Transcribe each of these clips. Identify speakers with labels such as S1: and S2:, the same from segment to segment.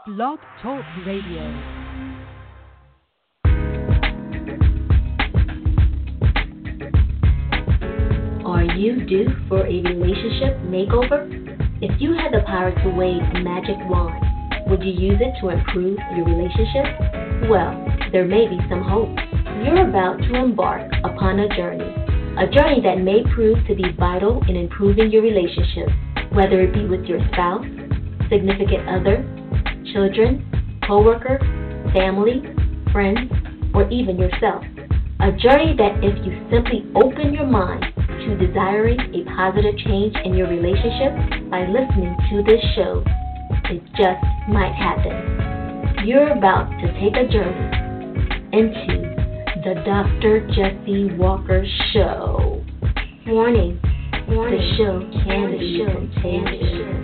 S1: Blog Talk Radio.
S2: Are you due for a relationship makeover? If you had the power to wave a magic wand, would you use it to improve your relationship? Well, there may be some hope. You're about to embark upon a journey that may prove to be vital in improving your relationship, whether it be with your spouse, significant other, children, co-worker, family, friends, or even yourself. A journey that if you simply open your mind to desiring a positive change in your relationship by listening to this show, it just might happen. You're about to take a journey into the Dr. Jesse Walker Show. Warning, the show can be contagious.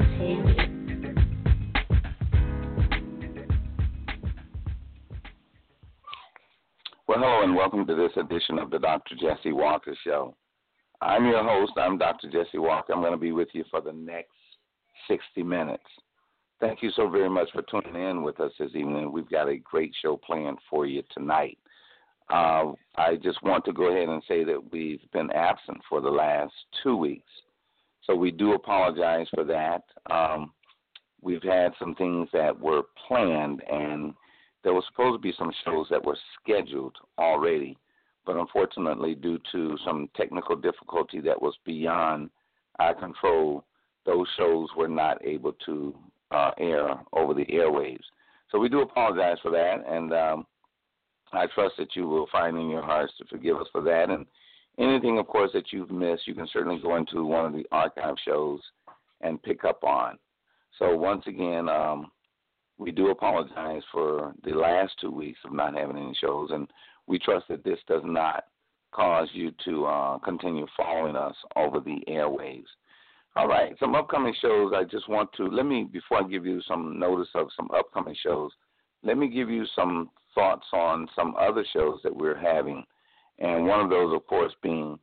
S3: Well, hello and welcome to this edition of the Dr. Jesse Walker Show. I'm your host. I'm Dr. Jesse Walker. I'm going to be with you for the next 60 minutes. Thank you so very much for tuning in with us this evening. We've got a great show planned for you tonight. I just want to go ahead and say that we've been absent for the last 2 weeks, so we do apologize for that. We've had some things that were planned, and there were supposed to be some shows that were scheduled already, but unfortunately, due to some technical difficulty that was beyond our control, those shows were not able to air over the airwaves. So we do apologize for that, and I trust that you will find in your hearts to forgive us for that. And anything, of course, that you've missed, you can certainly go into one of the archive shows and pick up on. So once again, we do apologize for the last 2 weeks of not having any shows, and we trust that this does not cause you to continue following us over the airwaves. All right, some upcoming shows. I just want to, before I give you some notice of some upcoming shows, let me give you some thoughts on some other shows that we're having. And one of those, of course, being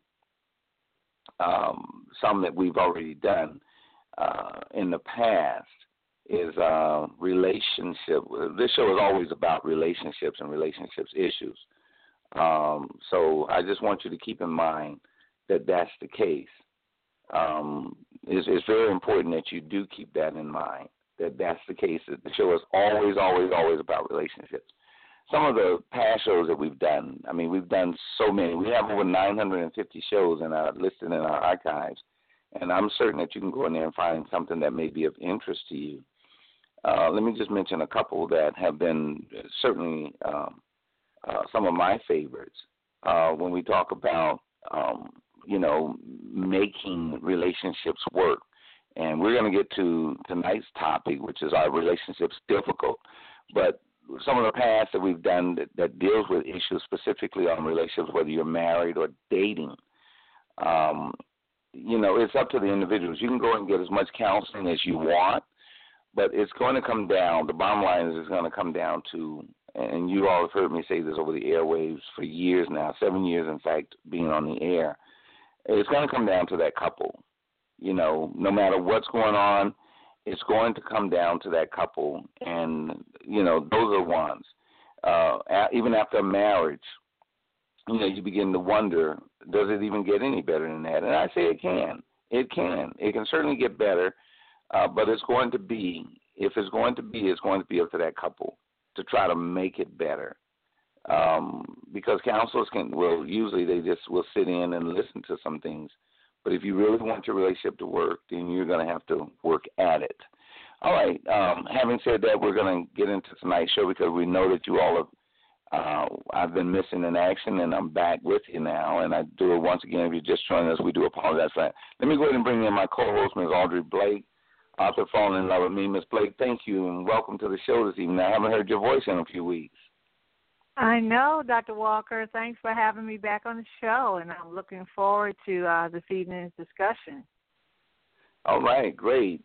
S3: some that we've already done in the past is relationship. This show is always about relationships and relationships issues. So I just want you to keep in mind that that's the case. It's very important that you do keep that in mind, that that's the case. That the show is always, always, always about relationships. Some of the past shows that we've done, we've done so many. We have over 950 shows listed in our archives, and I'm certain that you can go in there and find something that may be of interest to you. Let me just mention a couple that have been certainly some of my favorites. When we talk about, making relationships work. And we're going to get to tonight's topic, which is our relationships difficult. But some of the past that we've done that deals with issues specifically on relationships, whether you're married or dating, it's up to the individuals. You can go and get as much counseling as you want, but it's going to come down, the bottom line is it's going to come down to, and you all have heard me say this over the airwaves for years now, 7 years, in fact, being on the air. It's going to come down to that couple. No matter what's going on, it's going to come down to that couple. And, those are the ones. Even after a marriage, you begin to wonder, does it even get any better than that? And I say it can. It can. It can certainly get better, but it's going to be, if it's going to be, it's going to be up to that couple to try to make it better. Because counselors usually they just will sit in and listen to some things. But if you really want your relationship to work, then you're going to have to work at it. All right. Having said that, we're going to get into tonight's show because we know that you all have, I've been missing in action, and I'm back with you now. And I do it once again. If you're just joining us, we do apologize for that. Let me go ahead and bring in my co-host, Ms. Audrey Blake, author Falling in Love with Me. Ms. Blake, thank you, and welcome to the show this evening. I haven't heard your voice in a few weeks.
S4: I know, Dr. Walker. Thanks for having me back on the show, and I'm looking forward to this evening's discussion.
S3: All right, great.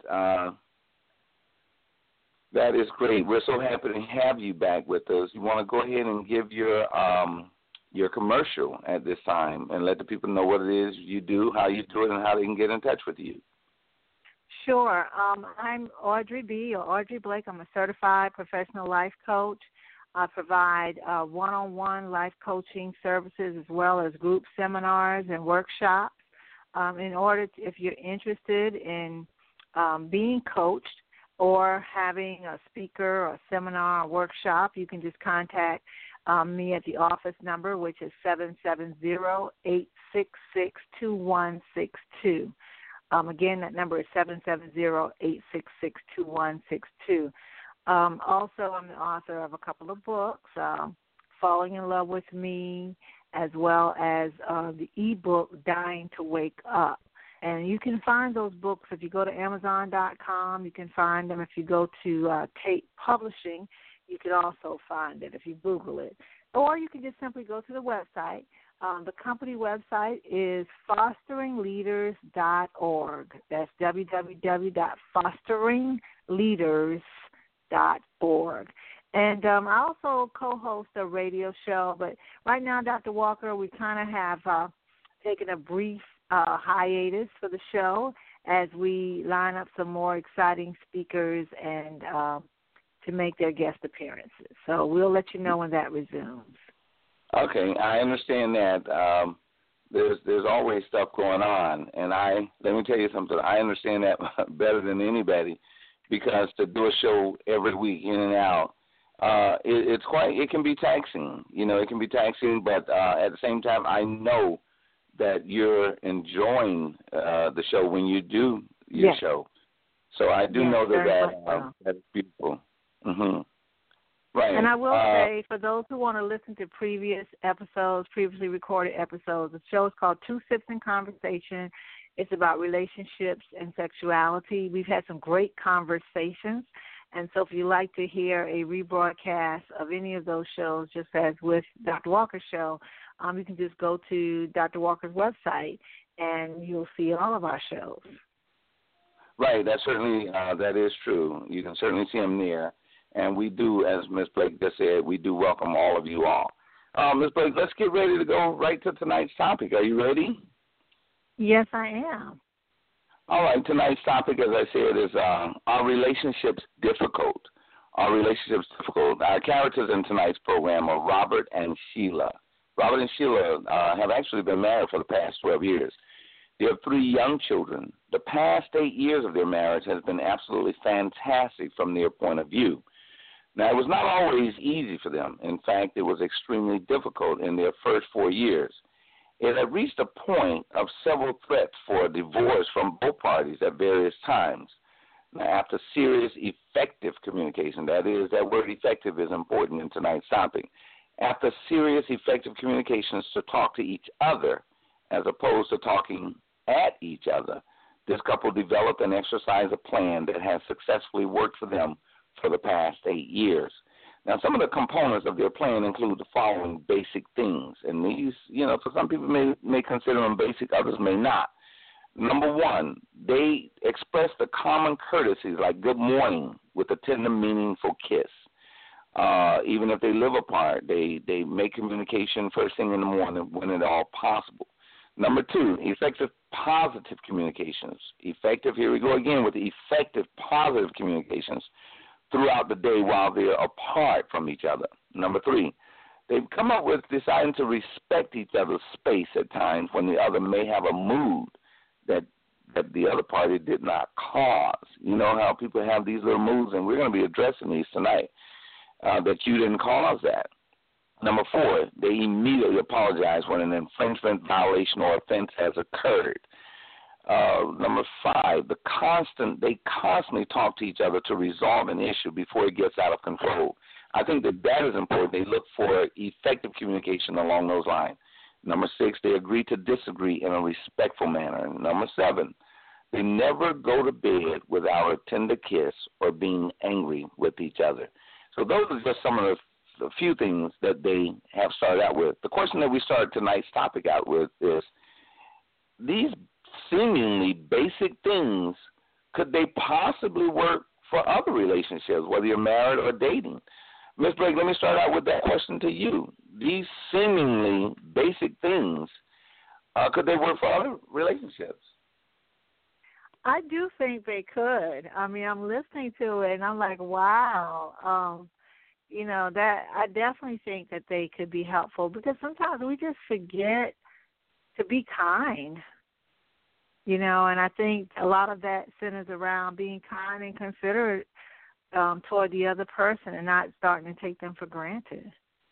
S3: That is great. We're so happy to have you back with us. You want to go ahead and give your commercial at this time and let the people know what it is you do, how you do it, and how they can get in touch with you.
S4: Sure. I'm Audrey B. or Audrey Blake. I'm a certified professional life coach. I provide one-on-one life coaching services as well as group seminars and workshops. If you're interested in being coached or having a speaker or seminar or workshop, you can just contact me at the office number, which is 770-866-2162. Again, that number is 770-866-2162. Also, I'm the author of a couple of books, Falling in Love with Me, as well as the ebook, Dying to Wake Up. And you can find those books if you go to Amazon.com. You can find them if you go to Tate Publishing. You can also find it if you Google it. Or you can just simply go to the website. The company website is fosteringleaders.org. That's www.fosteringleaders.org. And I also co-host a radio show, but right now, Dr. Walker, we kind of have taken a brief hiatus for the show as we line up some more exciting speakers and to make their guest appearances. So we'll let you know when that resumes.
S3: Okay, I understand that. There's always stuff going on, and let me tell you something. I understand that better than anybody, because to do a show every week in and out, it can be taxing. It can be taxing, but at the same time, I know that you're enjoying the show when you do your show. So I do know that's beautiful. Mm-hmm. Right.
S4: And I will say, for those who want to listen to previously recorded episodes, the show is called Two Sips in Conversation. It's about relationships and sexuality. We've had some great conversations. And so if you'd like to hear a rebroadcast of any of those shows, just as with Dr. Walker's show, you can just go to Dr. Walker's website, and you'll see all of our shows.
S3: Right. That is true. You can certainly see them there. And we do, as Ms. Blake just said, we do welcome all of you all. Ms. Blake, let's get ready to go right to tonight's topic. Are you ready?
S4: Yes, I am.
S3: All right. Tonight's topic, as I said, is are relationships difficult? Are relationships difficult? Our characters in tonight's program are Robert and Sheila. Robert and Sheila have actually been married for the past 12 years. They have 3 young children. The past 8 years of their marriage has been absolutely fantastic from their point of view. Now, it was not always easy for them. In fact, it was extremely difficult in their first 4 years. It had reached a point of several threats for a divorce from both parties at various times. Now, after serious, effective communication, that word effective is important in tonight's topic. After serious, effective communications to talk to each other as opposed to talking at each other, this couple developed and exercised a plan that has successfully worked for them for the past 8 years. Now, some of the components of their plan include the following basic things, and these, for some people may consider them basic, others may not. Number 1, they express the common courtesies like good morning with a tender, meaningful kiss. Even if they live apart, they make communication first thing in the morning when at all possible. Number 2, effective positive communications. Effective, here we go again with the effective positive communications throughout the day while they're apart from each other. Number 3, they've come up with deciding to respect each other's space at times when the other may have a mood that the other party did not cause. You know how people have these little moods, and we're going to be addressing these tonight, that you didn't cause that. Number 4, they immediately apologize when an infringement, violation, or offense has occurred. Number 5, they constantly talk to each other to resolve an issue before it gets out of control. I think that is important. They look for effective communication along those lines. Number 6, they agree to disagree in a respectful manner. Number 7, they never go to bed without a tender kiss or being angry with each other. So those are just some of the few things that they have started out with. The question that we started tonight's topic out with is, these seemingly basic things, could they possibly work for other relationships, whether you're married or dating? Ms. Blake, let me start out with that question to you. These seemingly basic things, could they work for other relationships?
S4: I do think they could. I mean, I'm listening to it, and I'm like, wow. That I definitely think that they could be helpful because sometimes we just forget to be kind. And I think a lot of that centers around being kind and considerate toward the other person and not starting to take them for granted.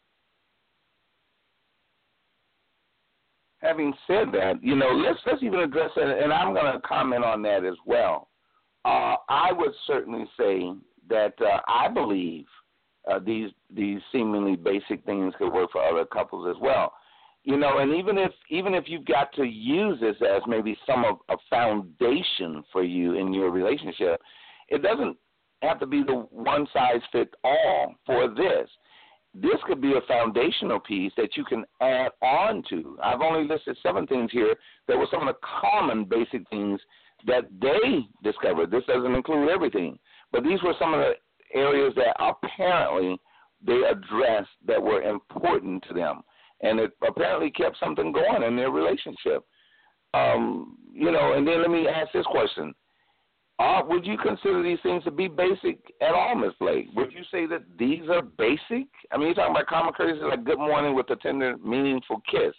S3: Having said that, let's even address it, and I'm going to comment on that as well. I would certainly say that I believe these seemingly basic things could work for other couples as well. And even if you've got to use this as maybe some of a foundation for you in your relationship, it doesn't have to be the one size fit all for this. This could be a foundational piece that you can add on to. I've only listed 7 things here that were some of the common basic things that they discovered. This doesn't include everything, but these were some of the areas that apparently they addressed that were important to them, and it apparently kept something going in their relationship. And then let me ask this question. Would you consider these things to be basic at all, Ms. Blake? Would you say that these are basic? I mean, you're talking about common courtesy like good morning with a tender, meaningful kiss.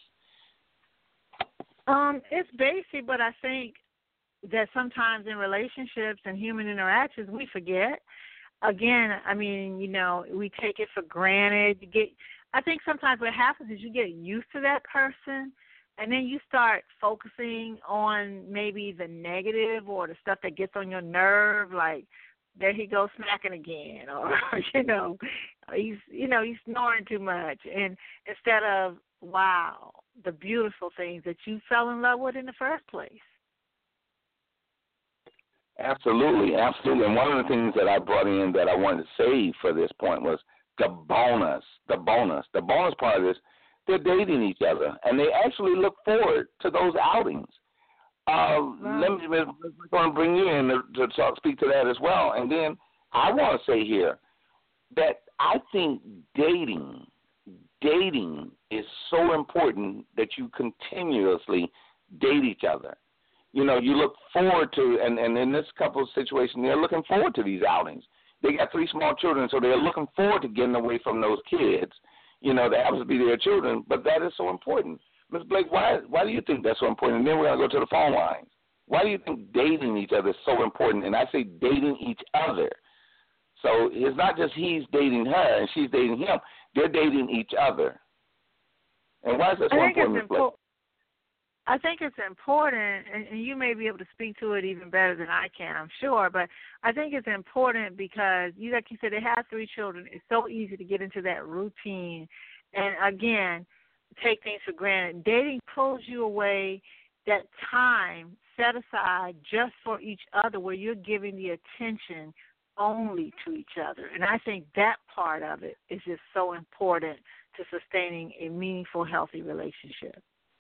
S4: It's basic, but I think that sometimes in relationships and human interactions, we forget. Again, I mean, we take it for granted. I think sometimes what happens is you get used to that person, and then you start focusing on maybe the negative or the stuff that gets on your nerve, like there he goes smacking again, or he's snoring too much, and instead of wow, the beautiful things that you fell in love with in the first place.
S3: Absolutely, absolutely. And one of the things that I brought in that I wanted to save for this point was the bonus. The bonus part of this. They're dating each other, and they actually look forward to those outings. Let me going to bring you in to speak to that as well. And then I want to say here that I think dating is so important that you continuously date each other. You look forward to, and in this couple's situation, they're looking forward to these outings. They got 3 small children, so they're looking forward to getting away from those kids. That happens to be their children, but that is so important. Ms. Blake, why do you think that's so important? And then we're going to go to the phone lines. Why do you think dating each other is so important? And I say dating each other. So it's not just he's dating her and she's dating him. They're dating each other. And why is that so important, Ms. Blake?
S4: I think it's important, and you may be able to speak to it even better than I can, I'm sure, but I think it's important because, like you said, they have 3 children. It's so easy to get into that routine and, again, take things for granted. Dating pulls you away that time set aside just for each other where you're giving the attention only to each other. And I think that part of it is just so important to sustaining a meaningful, healthy relationship.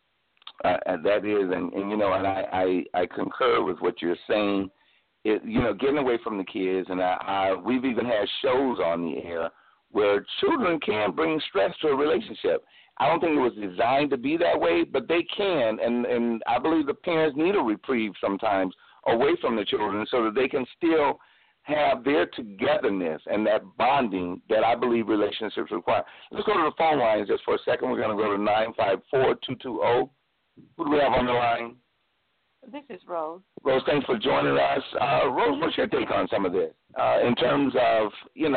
S3: That is, and I concur with what you're saying. Getting away from the kids, and we've even had shows on the air where children can bring stress to a relationship. I don't think it was designed to be that way, but they can, and I believe the parents need a reprieve sometimes away from the children so that they can still have their togetherness and that bonding that I believe relationships require. Let's go to the phone lines just for a second. We're going to go to 954-220. Who do we have on the line?
S1: This is Rose.
S3: Rose, thanks for joining us. Rose, what's your take on some of this in terms of,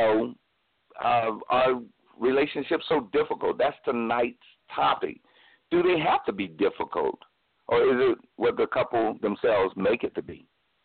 S3: our relationships so difficult? That's tonight's topic. Do they have to be difficult, or is it what the couple themselves make it to be?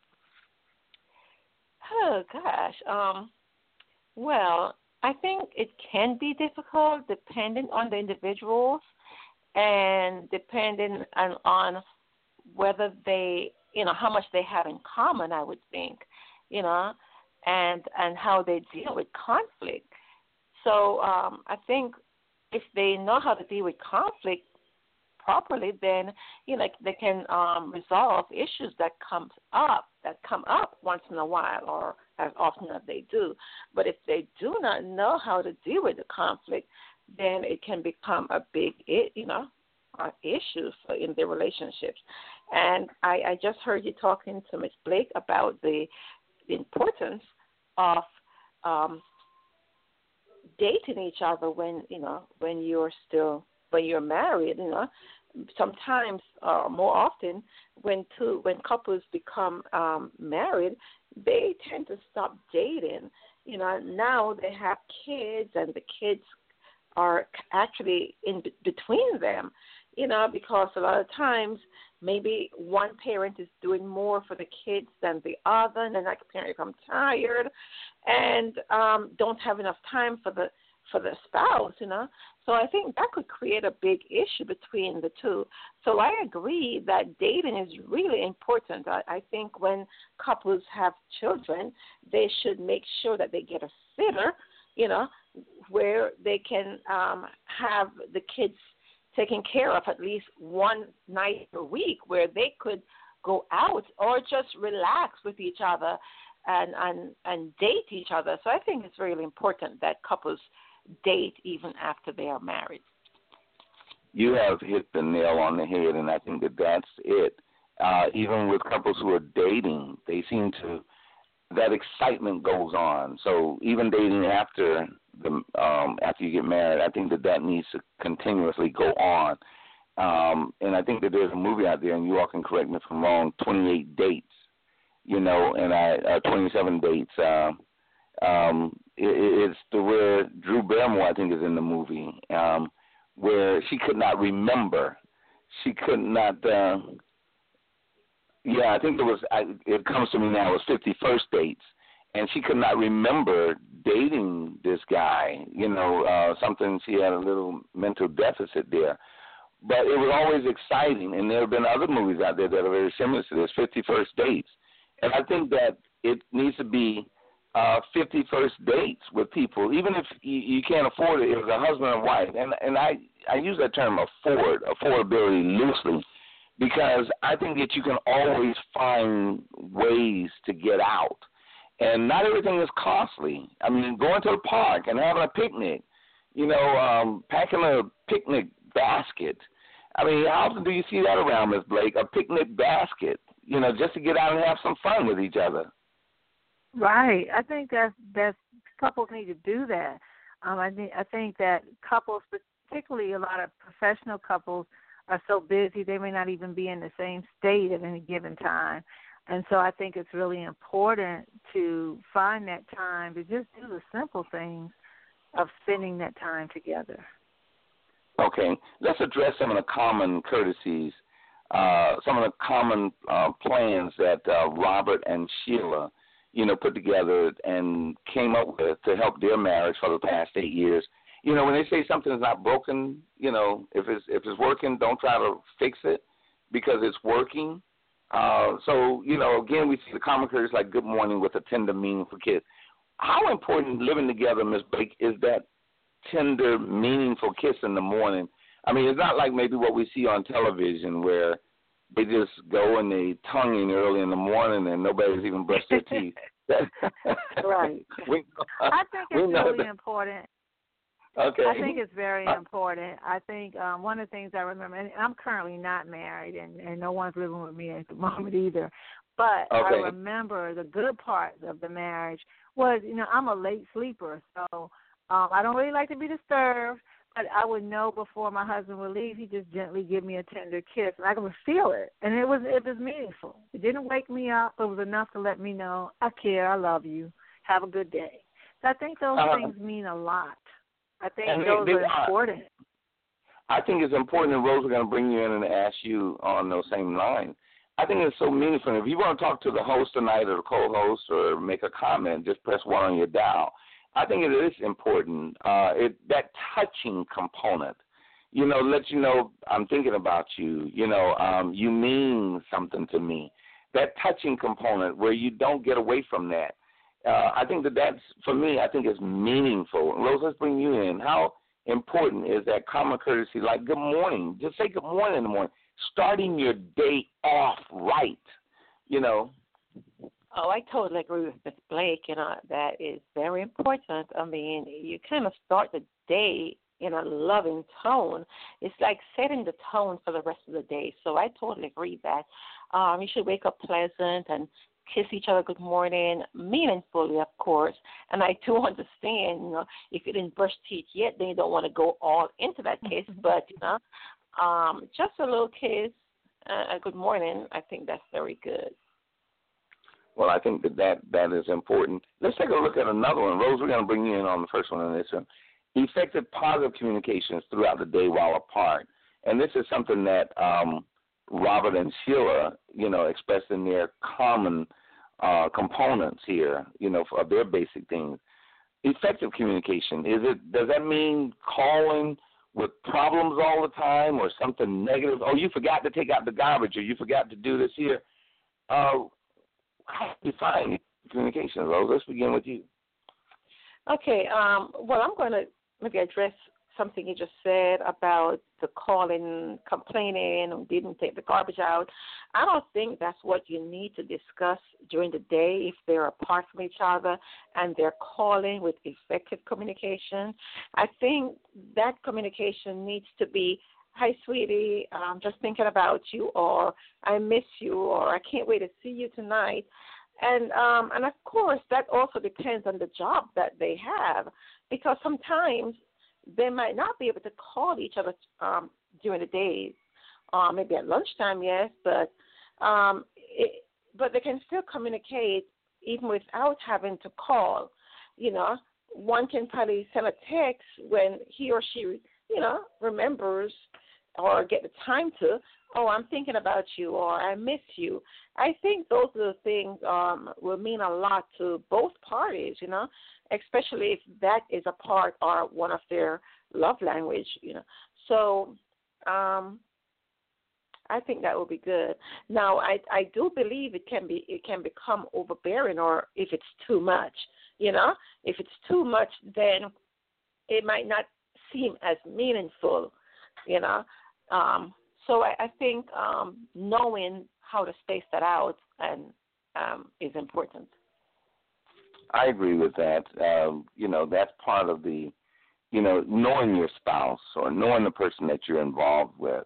S1: Oh, gosh. Well, I think it can be difficult depending on the individuals and depending on whether they, how much they have in common, I would think, and how they deal with conflict. So I think if they know how to deal with conflict properly, then, they can resolve issues that come up once in a while or as often as they do. But if they do not know how to deal with the conflict, then it can become a big, issues in their relationships. And I just heard you talking to Ms. Blake about the importance of dating each other when you're married. Sometimes, more often, when couples become married, they tend to stop dating. Now they have kids, and the kids are actually in between them. Because a lot of times maybe one parent is doing more for the kids than the other, and then that parent becomes tired and don't have enough time for the spouse. So I think that could create a big issue between the two. So I agree that dating is really important. I think when couples have children, they should make sure that they get a sitter, where they can have the kids taken care of at least one night a week, where they could go out or just relax with each other and date each other. So I think it's really important that couples date even after they are married.
S3: You have hit the nail on the head, and I think that that's it. Even with couples who are dating, they seem to, that excitement goes on. So even dating after you get married, I think that needs to continuously go on. And I think that there's a movie out there, and you all can correct me if I'm wrong, 28 Dates, and 27 Dates. It's where Drew Barrymore, I think, is in the movie, where she could not remember. She could not, I think it comes to me now, it was 51st Dates, and she could not remember dating this guy, something, she had a little mental deficit there. But it was always exciting, and there have been other movies out there that are very similar to this, 51st Dates. And I think that it needs to be 51st dates with people, even if you can't afford it, as a husband and wife. And I use that term affordability loosely, because I think that you can always find ways to get out. And not everything is costly. I mean, going to the park and having a picnic, packing a picnic basket. I mean, how often do you see that around, Ms. Blake, a picnic basket, just to get out and have some fun with each other?
S4: Right. I think that's couples need to do that. I think that couples, particularly a lot of professional couples, are so busy they may not even be in the same state at any given time. And so I think it's really important to find that time to just do the simple things of spending that time together.
S3: Okay. Let's address some of the common courtesies, some of the common plans that Robert and Sheila put together and came up with to help their marriage for the past 8 years. When they say something is not broken, if it's working, don't try to fix it because it's working. So, again, we see the common courtesies like good morning with a tender, meaningful kiss. How important living together, Ms. Blake, is that tender, meaningful kiss in the morning? I mean, it's not like maybe what we see on television where they just go and they tonguing early in the morning and nobody's even brushed their teeth.
S4: Right. I think it's really important.
S3: Okay.
S4: I think it's very important. I think one of the things I remember, and I'm currently not married, and no one's living with me at the moment either, but I remember the good part of the marriage was, I'm a late sleeper, so I don't really like to be disturbed, but I would know before my husband would leave, he'd just gently give me a tender kiss, and I could feel it, and it was meaningful. It didn't wake me up, but it was enough to let me know, I care, I love you, have a good day. So I think those things mean a lot. I think those are important.
S3: I think it's important, and Rose, we're going to bring you in and ask you on those same lines. I think it's so meaningful. If you want to talk to the host tonight or the co-host or make a comment, just press 1 on your dial. I think it is important, that touching component, let you know I'm thinking about you, you mean something to me. That touching component where you don't get away from that. I think that's, for me, I think it's meaningful. Rose, let's bring you in. How important is that common courtesy, like good morning? Just say good morning in the morning. Starting your day off right,
S1: Oh, I totally agree with Ms. Blake. That is very important. I mean, you kind of start the day, in a loving tone, it's like setting the tone for the rest of the day. So I totally agree that you should wake up pleasant and kiss each other good morning, meaningfully, of course. And I do understand, if you didn't brush teeth yet, then you don't want to go all into that kiss. But, just a little kiss, a good morning, I think that's very good.
S3: Well, I think that is important. Let's take a look at another one. Rose, we're going to bring you in on the first one on this one. Effective positive communications throughout the day while apart. And this is something that Robert and Sheila, expressed in their common components here, for their basic things. Effective communication, does that mean calling with problems all the time or something negative? Oh, you forgot to take out the garbage, or you forgot to do this here. How do you define communication, Rose? Let's begin with you.
S1: Okay. Well, I'm going to maybe address something you just said about the calling, complaining, didn't take the garbage out. I don't think that's what you need to discuss during the day if they're apart from each other and they're calling with effective communication. I think that communication needs to be, hi, sweetie, I'm just thinking about you, or I miss you, or I can't wait to see you tonight. And of course, that also depends on the job that they have, because sometimes they might not be able to call each other during the day, maybe at lunchtime, yes, but they can still communicate even without having to call. One can probably send a text when he or she, remembers or get the time to, oh, I'm thinking about you, or I miss you. I think those are the things will mean a lot to both parties, especially if that is a part or one of their love language, So I think that would be good. Now, I do believe it can become overbearing, or if it's too much, If it's too much, then it might not seem as meaningful, So I think knowing how to space that out is important.
S3: I agree with that. That's part of the, knowing your spouse or knowing the person that you're involved with,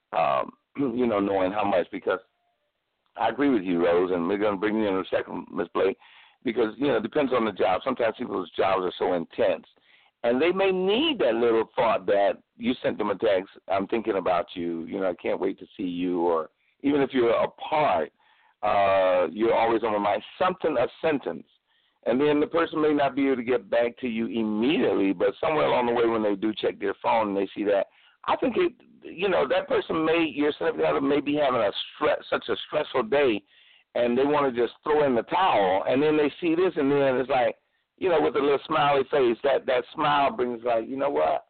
S3: knowing how much, because I agree with you, Rose, and we're going to bring you in a second, Ms. Blake, because, it depends on the job. Sometimes people's jobs are so intense, and they may need that little thought that you sent them a text, I'm thinking about you, I can't wait to see you, or even if you're apart, you're always on my mind, a sentence. And then the person may not be able to get back to you immediately, but somewhere along the way when they do check their phone and they see that, I think that person your significant other may be having such a stressful day, and they want to just throw in the towel, and then they see this, and then it's like, with a little smiley face, that smile brings like, you know what,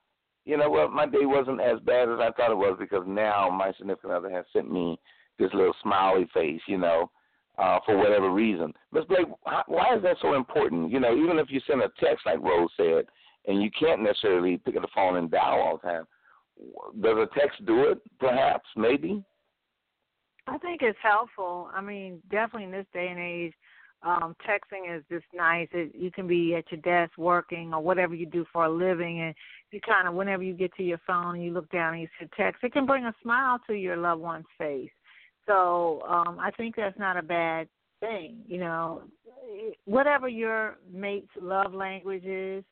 S3: my day wasn't as bad as I thought it was, because now my significant other has sent me this little smiley face, for whatever reason. Ms. Blake, why is that so important? Even if you send a text, like Rose said, and you can't necessarily pick up the phone and dial all the time, does a text do it, perhaps, maybe?
S4: I think it's helpful. I mean, definitely in this day and age, texting is just nice. You can be at your desk working or whatever you do for a living, and you kind of, whenever you get to your phone and you look down and you see text, it can bring a smile to your loved one's face. So I think that's not a bad thing. Whatever your mate's love language is,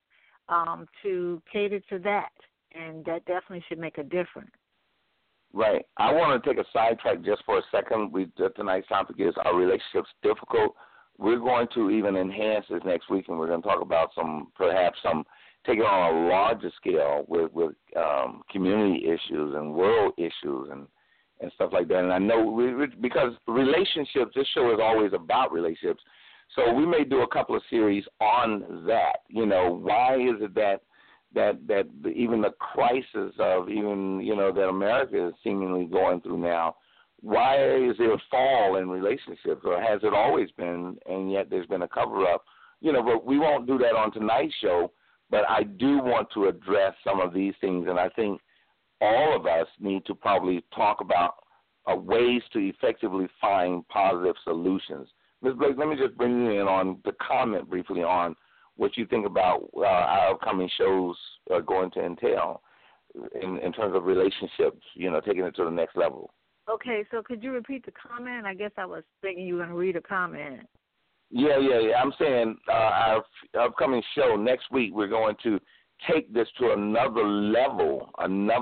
S4: to cater to that, and that definitely should make a difference.
S3: Right. I want to take a sidetrack just for a second. Tonight's topic is, are relationships difficult? We're going to even enhance this next week, and we're going to talk about taking on a larger scale with community issues and world issues and stuff like that. And I know because relationships, this show is always about relationships, so we may do a couple of series on that. Why is it that even the crisis of that America is seemingly going through now, why is there a fall in relationships, or has it always been, and yet there's been a cover-up? But we won't do that on tonight's show, but I do want to address some of these things, and I think all of us need to probably talk about ways to effectively find positive solutions. Ms. Blake, let me just bring you in on the comment briefly on what you think about our upcoming shows are going to entail in terms of relationships, taking it to the next level.
S4: Okay, so could you repeat the comment? I guess I was thinking you were going to read a comment.
S3: Yeah. I'm saying our upcoming show next week, we're going to take this to another level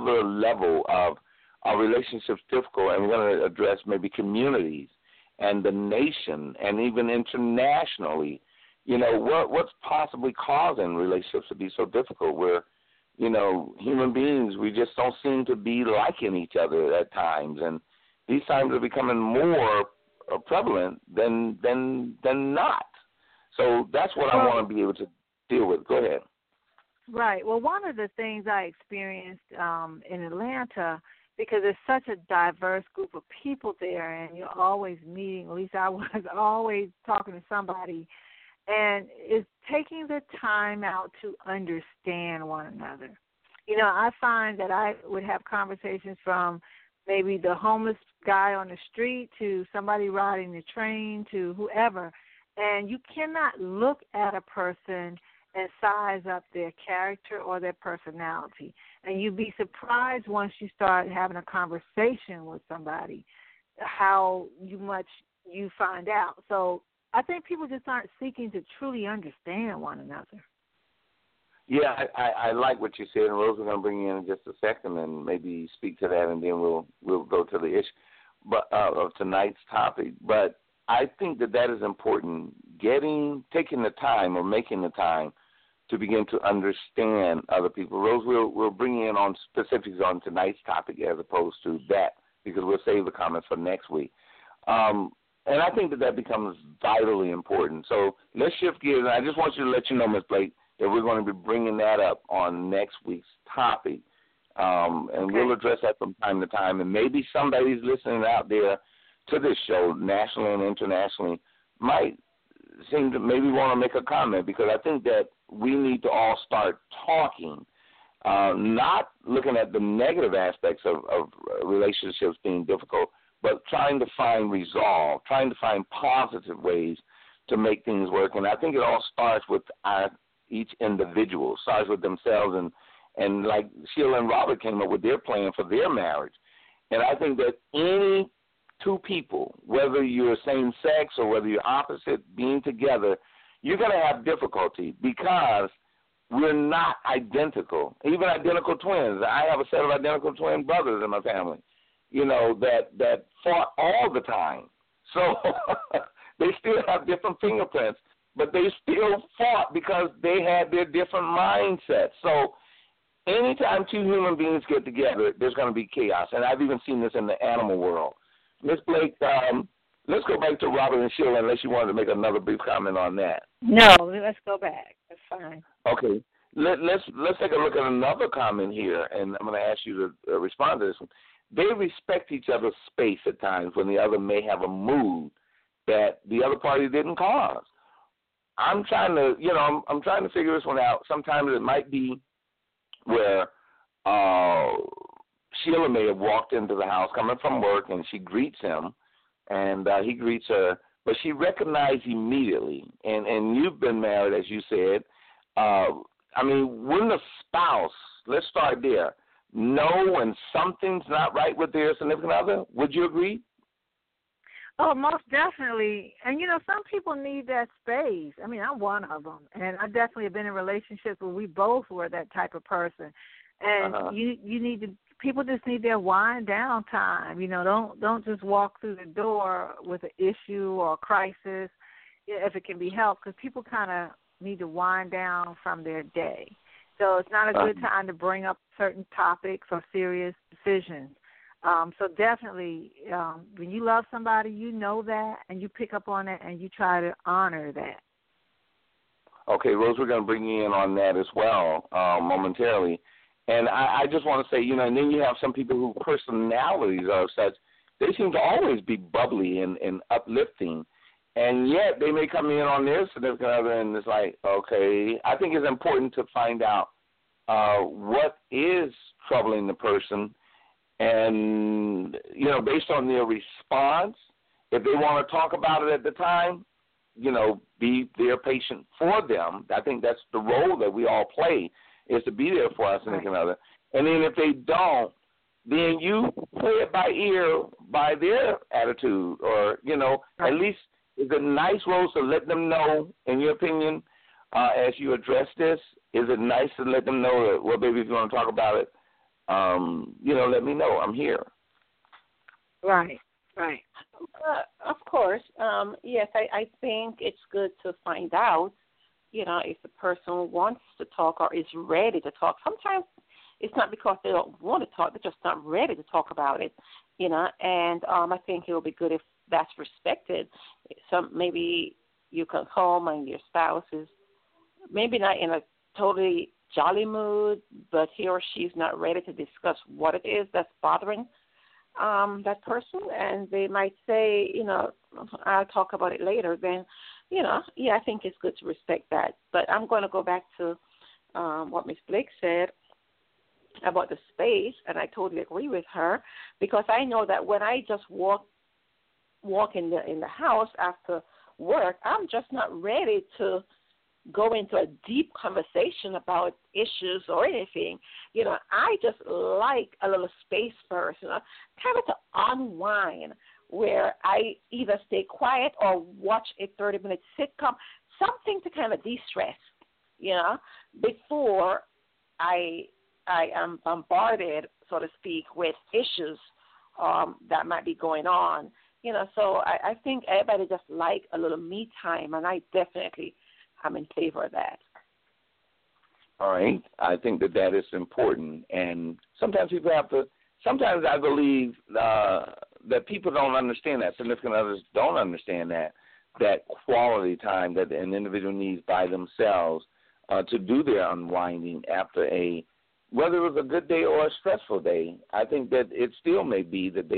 S3: of our relationships difficult, and we're going to address maybe communities and the nation and even internationally. What's possibly causing relationships to be so difficult where, human beings, we just don't seem to be liking each other at times, and these times are becoming more prevalent than not. So that's what I want to be able to deal with. Go ahead.
S4: Right. Well, one of the things I experienced in Atlanta, because there's such a diverse group of people there, and you're always meeting, at least I was always talking to somebody, and it's taking the time out to understand one another. I find that I would have conversations from maybe the homeless guy on the street to somebody riding the train to whoever, and you cannot look at a person and size up their character or their personality. And you'd be surprised once you start having a conversation with somebody how much you find out. So I think people just aren't seeking to truly understand one another.
S3: Yeah, I like what you said, and Rose, we're going to bring you in just a second and maybe speak to that, and then we'll go to the issue of tonight's topic. But I think that is important, taking the time or making the time to begin to understand other people. Rose, we'll bring you in on specifics on tonight's topic as opposed to that, because we'll save the comments for next week. And I think that becomes vitally important. So let's shift gears. And I just want you to let you know, Ms. Blake, that we're going to be bringing that up on next week's topic. And we'll address that from time to time. And maybe somebody's listening out there to this show, nationally and internationally, might seem to maybe want to make a comment, because I think that we need to all start talking, not looking at the negative aspects of relationships being difficult, but trying to find resolve, trying to find positive ways to make things work. And I think it all starts with each individual, starts with themselves. And like Sheila and Robert came up with their plan for their marriage. And I think that any two people, whether you're same sex or whether you're opposite, being together, you're going to have difficulty because we're not identical, even identical twins. I have a set of identical twin brothers in my family, that fought all the time. So they still have different fingerprints, but they still fought because they had their different mindsets. So anytime two human beings get together, there's going to be chaos. And I've even seen this in the animal world. Ms. Blake, let's go back to Robert and Sheila, unless you wanted to make another brief comment on that.
S4: No, let's go back. That's fine.
S3: Okay. Let's take a look at another comment here, and I'm going to ask you to respond to this one. They respect each other's space at times when the other may have a mood that the other party didn't cause. I'm trying to figure this one out. Sometimes it might be where Sheila may have walked into the house coming from work, and she greets him, and he greets her, but she recognized immediately. And you've been married, as you said. When the spouse, let's start there, know when something's not right with their significant other, would you agree?
S4: Oh, most definitely. And, some people need that space. I'm one of them. And I definitely have been in relationships where we both were that type of person. And people just need their wind down time. Don't just walk through the door with an issue or a crisis if it can be helped, because people kind of need to wind down from their day. So it's not a good time to bring up certain topics or serious decisions. So definitely, when you love somebody, you know that, and you pick up on that, and you try to honor that.
S3: Okay, Rose, we're going to bring you in on that as well momentarily. And I just want to say, and then you have some people whose personalities are such, they seem to always be bubbly and uplifting, and yet they may come in on their significant other, and it's like, okay, I think it's important to find out what is troubling the person. And, based on their response, if they want to talk about it at the time, be their patient for them. I think that's the role that we all play, is to be there for our significant other. And then if they don't, then you play it by ear by their attitude, or, at least is it nice, Rose, to let them know, in your opinion, as you address this, is it nice to let them know that, well, baby, if you want to talk about it, let me know. I'm here.
S4: Right.
S1: Of course. Yes, I think it's good to find out, if the person wants to talk or is ready to talk. Sometimes it's not because they don't want to talk, they're just not ready to talk about it, and I think it will be good if that's respected. Maybe you come home and your spouse is maybe not in a totally jolly mood, but he or she's not ready to discuss what it is that's bothering that person, and they might say, I'll talk about it later. Then, I think it's good to respect that. But I'm going to go back to what Ms. Blake said about the space, and I totally agree with her, because I know that when I just walk in the house after work, I'm just not ready to go into a deep conversation about issues or anything. I just like a little space first, kind of to unwind, where I either stay quiet or watch a 30-minute sitcom, something to kind of de-stress, before I am bombarded, so to speak, with issues that might be going on. So I think everybody just like a little me time, and I definitely I'm in favor of that.
S3: All right. I think that is important. And sometimes people have to, sometimes I believe that people don't understand that, significant others don't understand that quality time that an individual needs by themselves to do their unwinding after whether it was a good day or a stressful day. I think that it still may be that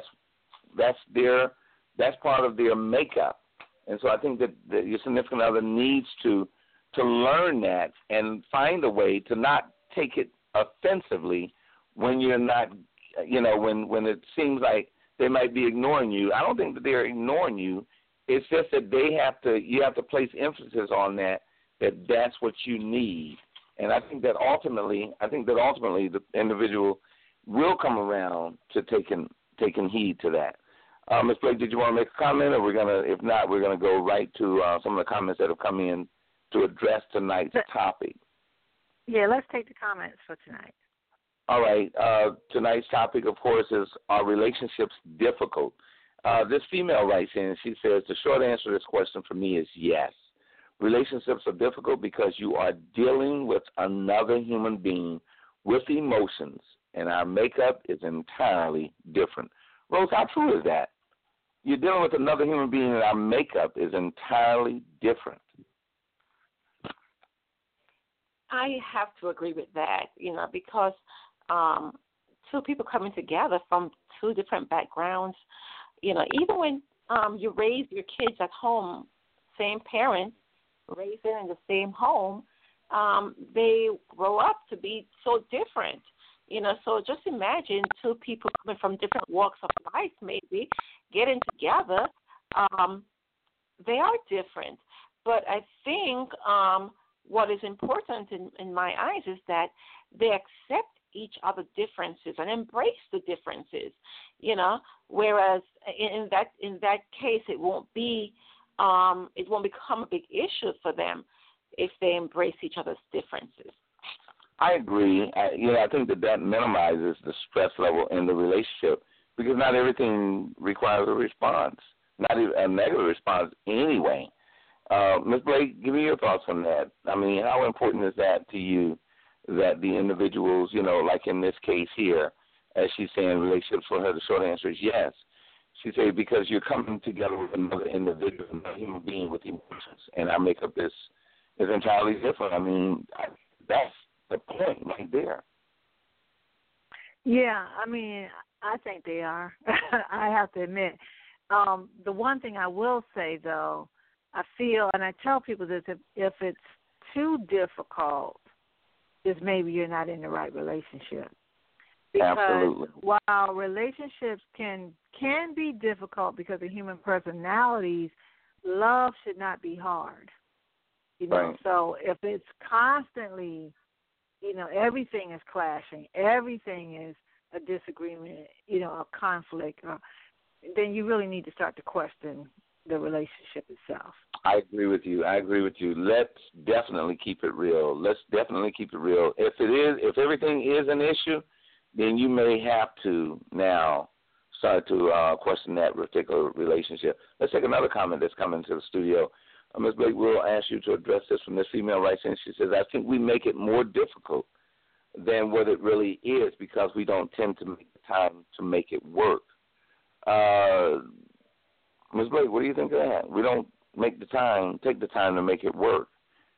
S3: that's part of their makeup. And so I think that your significant other needs to learn that and find a way to not take it offensively when you're not, when it seems like they might be ignoring you. I don't think that they're ignoring you. It's just that you have to place emphasis on that's what you need. And I think that ultimately the individual will come around to taking heed to that. Ms. Blake, did you want to make a comment, or if not, we're gonna go right to some of the comments that have come in to address tonight's topic?
S4: Yeah, let's take the comments for tonight.
S3: All right. Tonight's topic, of course, is, are relationships difficult? This female writes in, she says, the short answer to this question for me is yes. Relationships are difficult because you are dealing with another human being with emotions, and our makeup is entirely different. Rose, how true is that? You're dealing with another human being, and our makeup is entirely different.
S1: I have to agree with that, because two people coming together from two different backgrounds, even when you raise your kids at home, same parents, raising in the same home, they grow up to be so different. So just imagine two people coming from different walks of life, maybe getting together. They are different, but I think what is important in my eyes is that they accept each other's differences and embrace the differences. Whereas in that case, it won't become a big issue for them if they embrace each other's differences.
S3: I agree. I think that minimizes the stress level in the relationship, because not everything requires a response, not even a negative response anyway. Ms. Blake, give me your thoughts on that. I mean, how important is that to you, that the individuals, like in this case here, as she's saying, relationships, for her, the short answer is yes. She said, because you're coming together with another individual, another human being with emotions, and our makeup is entirely different. I mean, that's the point right there.
S4: Yeah, I mean, I think they are. I have to admit. The one thing I will say, though, I feel, and I tell people this, if it's too difficult, is maybe you're not in the right relationship. Because
S3: Absolutely.
S4: While relationships can be difficult because of human personalities, love should not be hard. You know,
S3: Right.
S4: so if it's constantly, you know, everything is clashing, everything is a disagreement, you know, a conflict, then you really need to start to question the relationship itself.
S3: I agree with you. Let's definitely keep it real. If everything is an issue, then you may have to now start to question that particular relationship. Let's take another comment that's coming to the studio. Ms. Blake, we'll ask you to address this from this female right in. She says, I think we make it more difficult than what it really is because we don't tend to make the time to make it work. Ms. Blake, what do you think of that? We don't take the time to make it work.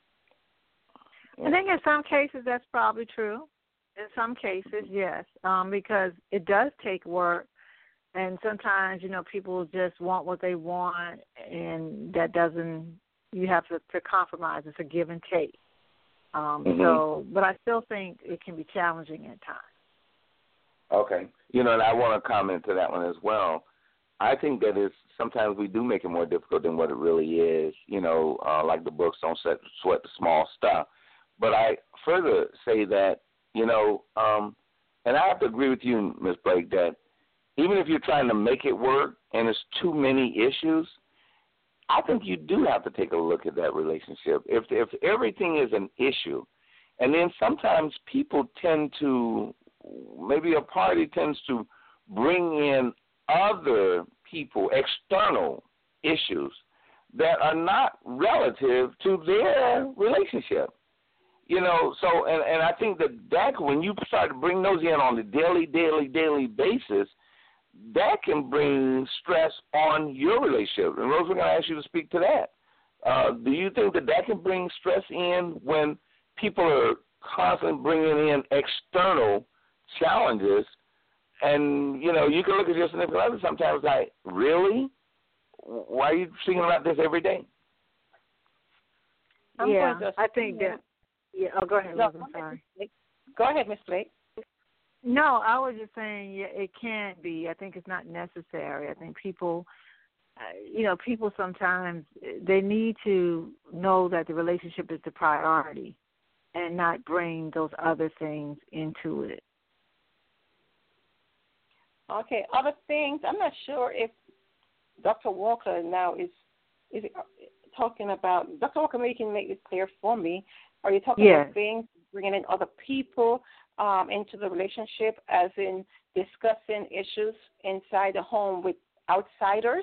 S4: I think in some cases that's probably true. In some cases, yes, because it does take work, and sometimes, you know, people just want what they want, and that doesn't, you have to compromise. It's a give and take. So, but I still think it can be challenging at times.
S3: Okay. You know, and I want to comment to that one as well. I think that sometimes we do make it more difficult than what it really is, you know, like the books, Don't Sweat the Small Stuff. But I further say that, you know, and I have to agree with you, Ms. Blake, that even if you're trying to make it work and there's too many issues, I think you do have to take a look at that relationship. If everything is an issue, and then sometimes people tend to, maybe a party tends to bring in other people, external issues that are not relative to their relationship. You know, so, and I think that when you start to bring those in on a daily basis, that can bring stress on your relationship. And Rose, we're going to ask you to speak to that. Do you think that can bring stress in when people are constantly bringing in external challenges? And, you know, you can look at your significant other sometimes like, really? Why are you thinking about this every day?
S4: I think that. Yeah. Oh, go ahead, Rose. I'm sorry.
S1: Go ahead, Ms. Blake.
S4: No, I was just saying, yeah, it can be. I think it's not necessary. I think people, you know, people sometimes they need to know that the relationship is the priority, and not bring those other things into it.
S1: Okay, other things. I'm not sure if Dr. Walker now is talking about. Dr. Walker, maybe you can make it clear for me. Are you talking about things, bringing in other people into the relationship, as in discussing issues inside the home with outsiders?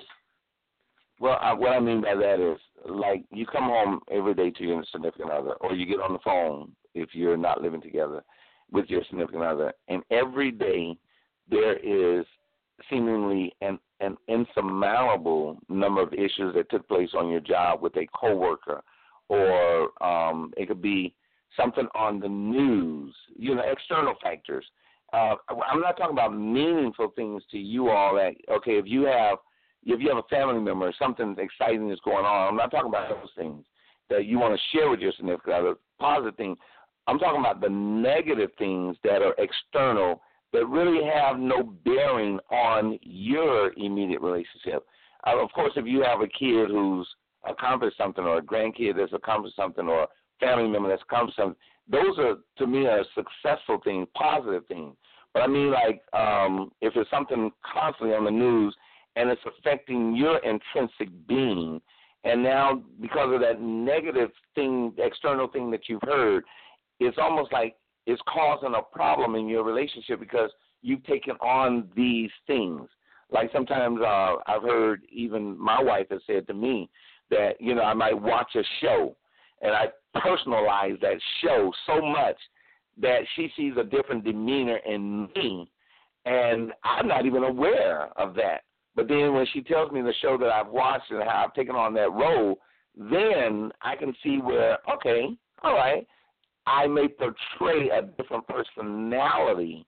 S3: Well, what I mean by that is, like, you come home every day to your significant other, or you get on the phone if you're not living together with your significant other, and every day there is seemingly an insurmountable number of issues that took place on your job with a coworker, or it could be something on the news, you know, external factors. I'm not talking about meaningful things to you all. That, okay, if you have a family member, something exciting is going on, I'm not talking about those things that you want to share with your significant other, positive things. I'm talking about the negative things that are external that really have no bearing on your immediate relationship. Of course, if you have a kid who's accomplished something, or a grandkid that's accomplished something, or a family member that's accomplished something, those are, to me, are successful things, positive things. But I mean, like, if it's something constantly on the news and it's affecting your intrinsic being, and now because of that negative thing, external thing that you've heard, it's almost like it's causing a problem in your relationship because you've taken on these things. Like sometimes I've heard, even my wife has said to me that, you know, I might watch a show and I personalize that show so much that she sees a different demeanor in me, and I'm not even aware of that. But then when she tells me the show that I've watched and how I've taken on that role, then I can see where, okay, all right, I may portray a different personality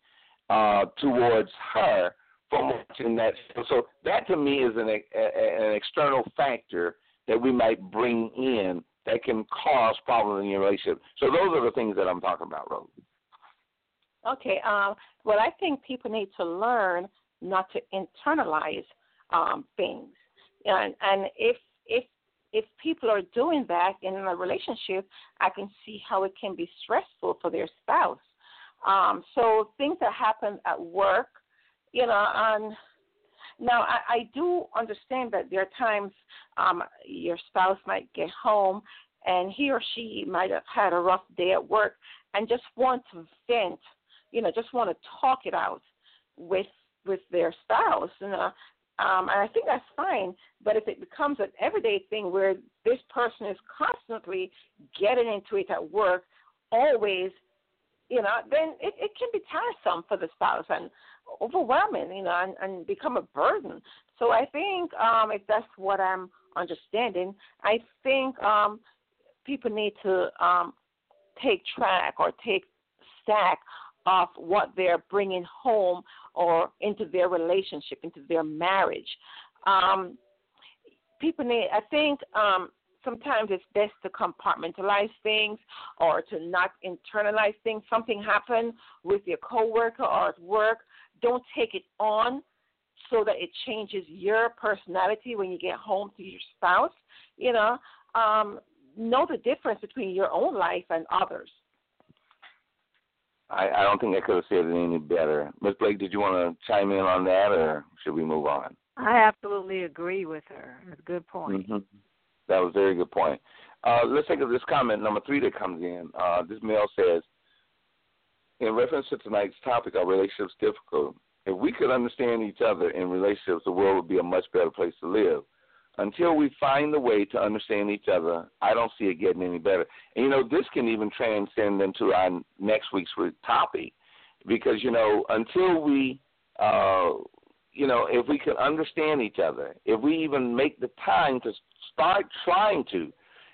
S3: towards her from watching that show. So that, to me, is an external factor that we might bring in that can cause problems in your relationship. So those are the things that I'm talking about, Rose.
S1: Okay. Well, I think people need to learn not to internalize things, and if if people are doing that in a relationship, I can see how it can be stressful for their spouse. So things that happen at work, and now I do understand that there are times your spouse might get home and he or she might have had a rough day at work and just want to vent, just want to talk it out with their spouse. And I think that's fine. But if it becomes an everyday thing where this person is constantly getting into it at work, always, then it can be tiresome for the spouse and overwhelming, and become a burden. So I think if that's what I'm understanding, I think people need to take track or take stock of what they're bringing home or into their relationship, into their marriage. People need, I think, sometimes it's best to compartmentalize things or to not internalize things. Something happened with your coworker or at work. Don't take it on so that it changes your personality when you get home to your spouse. Know the difference between your own life and others.
S3: I don't think I could have said it any better. Ms. Blake, did you want to chime in on that, or should we move on?
S4: I absolutely agree with her. It's a good point.
S3: Mm-hmm. That was a very good point. Let's take this comment, number 3, that comes in. This male says, in reference to tonight's topic, are relationships difficult? If we could understand each other in relationships, the world would be a much better place to live. Until we find the way to understand each other, I don't see it getting any better. And, this can even transcend into our next week's topic because, until we, if we could understand each other, if we even make the time to start trying to,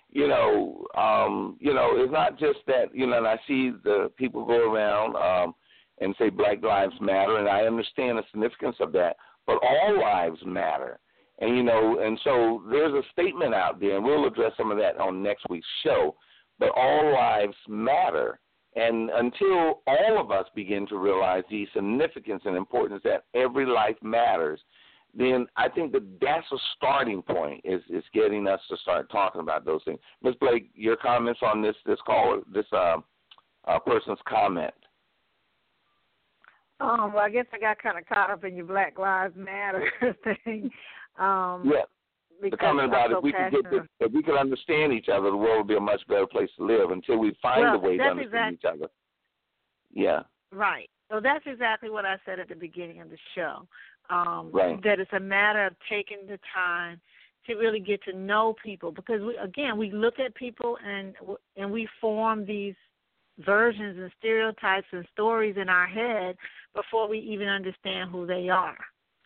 S3: it's not just that, and I see the people go around and say Black Lives Matter, and I understand the significance of that, but all lives matter. And, and so there's a statement out there, and we'll address some of that on next week's show, but all lives matter. And until all of us begin to realize the significance and importance that every life matters, then I think that's a starting point, is getting us to start talking about those things. Ms. Blake, your comments on this person's comment.
S4: Well, I guess I got kind of caught up in your Black Lives Matter thing.
S3: Yeah. The comment about if we could understand each other, the world would be a much better place to live. Until we find a way to understand each other. Yeah.
S4: Right. So that's exactly what I said at the beginning of the show.
S3: Right.
S4: That it's a matter of taking the time to really get to know people, because we look at people and we form these versions and stereotypes and stories in our head before we even understand who they are.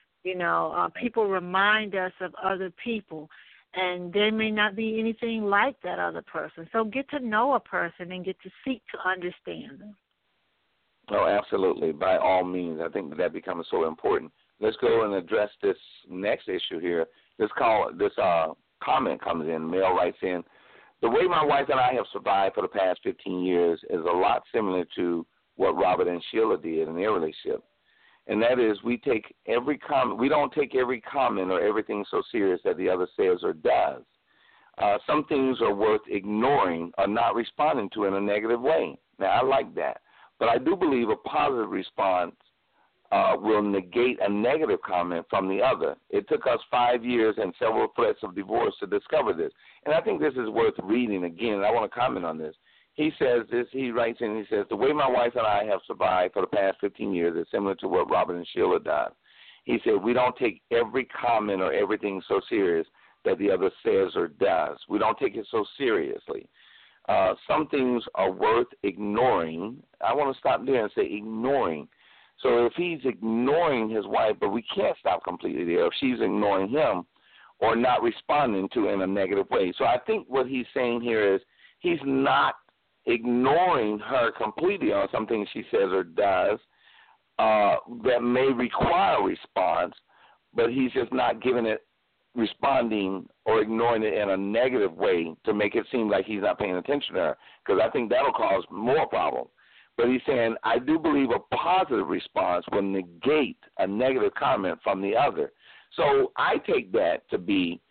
S4: People remind us of other people, and there may not be anything like that other person. So get to know a person and get to seek to understand them.
S3: Oh, absolutely. By all means. I think that becomes so important. Let's go and address this next issue here. This comment comes in. Male writes in, the way my wife and I have survived for the past 15 years is a lot similar to what Robert and Sheila did in their relationship. And that is, we don't take every comment or everything so serious that the other says or does. Some things are worth ignoring or not responding to in a negative way. Now, I like that. But I do believe a positive response will negate a negative comment from the other. It took us 5 years and several threats of divorce to discover this. And I think this is worth reading again, and I want to comment on this. He says this, he writes in, he says, the way my wife and I have survived for the past 15 years is similar to what Robert and Sheila does. He said, we don't take every comment or everything so serious that the other says or does. We don't take it so seriously. Some things are worth ignoring. I want to stop there and say ignoring. So if he's ignoring his wife, but we can't stop completely there, if she's ignoring him or not responding to in a negative way. So I think what he's saying here is he's not ignoring her completely on something she says or does that may require a response, but he's just not giving it, responding or ignoring it in a negative way to make it seem like he's not paying attention to her, because I think that'll cause more problems. But he's saying, I do believe a positive response will negate a negative comment from the other. So I take that to be,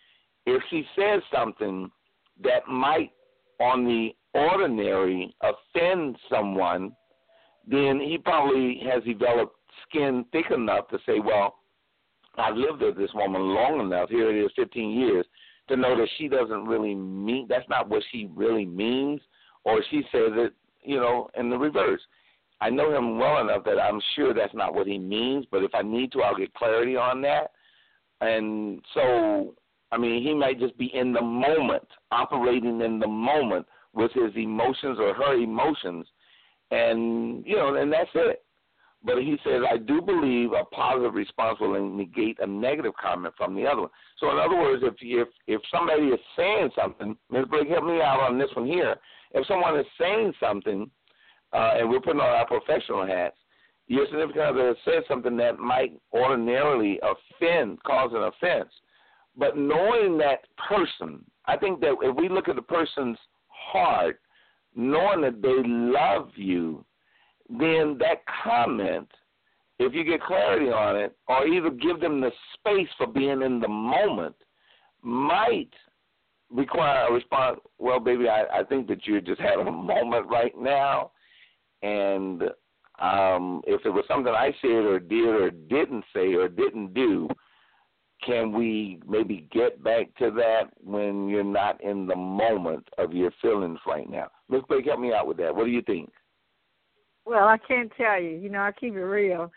S3: if she says something that might, on the ordinary, offend someone, then he probably has developed skin thick enough to say, well, I've lived with this woman long enough, here it is 15 years, to know that she doesn't really mean, that's not what she really means, or she says it, in the reverse. I know him well enough that I'm sure that's not what he means, but if I need to, I'll get clarity on that. And so, he might just be in the moment, operating in the moment with his emotions or her emotions, and, and that's it. But he says, I do believe a positive response will negate a negative comment from the other one. So in other words, if somebody is saying something, Ms. Blake, help me out on this one here. If someone is saying something, and we're putting on our professional hats, your significant other says something that might ordinarily cause an offense. But knowing that person, I think that if we look at the person's heart, knowing that they love you, then that comment, if you get clarity on it, or either give them the space for being in the moment, might require a response, well, baby, I think that you're just having a moment right now, and if it was something I said or did or didn't say or didn't do, can we maybe get back to that when you're not in the moment of your feelings right now? Ms. Blake, help me out with that. What do you think?
S4: Well, I can't tell you. I keep it real.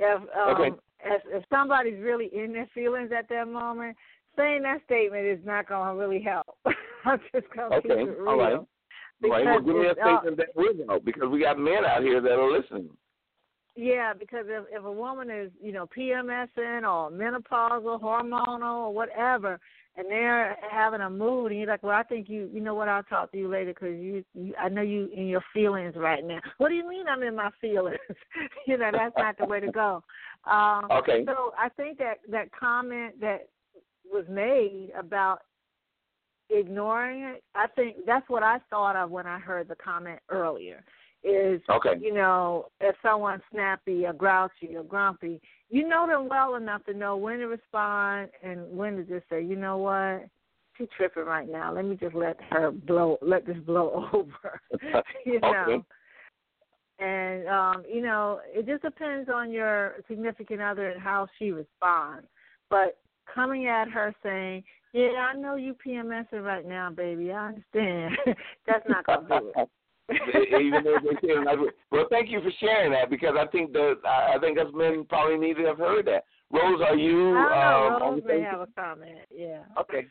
S4: If somebody's really in their feelings at that moment, saying that statement is not going to really help. I'm just going to keep it real.
S3: All right. Well, give me a statement that will help, because we got men out here that are listening.
S4: Yeah, because if a woman is, PMSing or menopausal, hormonal, or whatever, and they're having a mood, and you're like, well, I think you know what, I'll talk to you later because I know you in your feelings right now. What do you mean I'm in my feelings? That's not the way to go.
S3: Okay.
S4: So I think that comment that was made about ignoring it, I think that's what I thought of when I heard the comment earlier. Is,
S3: okay.
S4: If someone's snappy or grouchy or grumpy, you know them well enough to know when to respond and when to just say, you know what, she's tripping right now. Let me just let this blow over,
S3: Okay.
S4: And, it just depends on your significant other and how she responds. But coming at her saying, yeah, I know you PMSing right now, baby, I understand, that's not going to do it.
S3: Even though they say, well, thank you for sharing that, because I think us men probably need to have heard that. Rose, are you?
S4: Rose may have a comment. Yeah.
S3: Okay.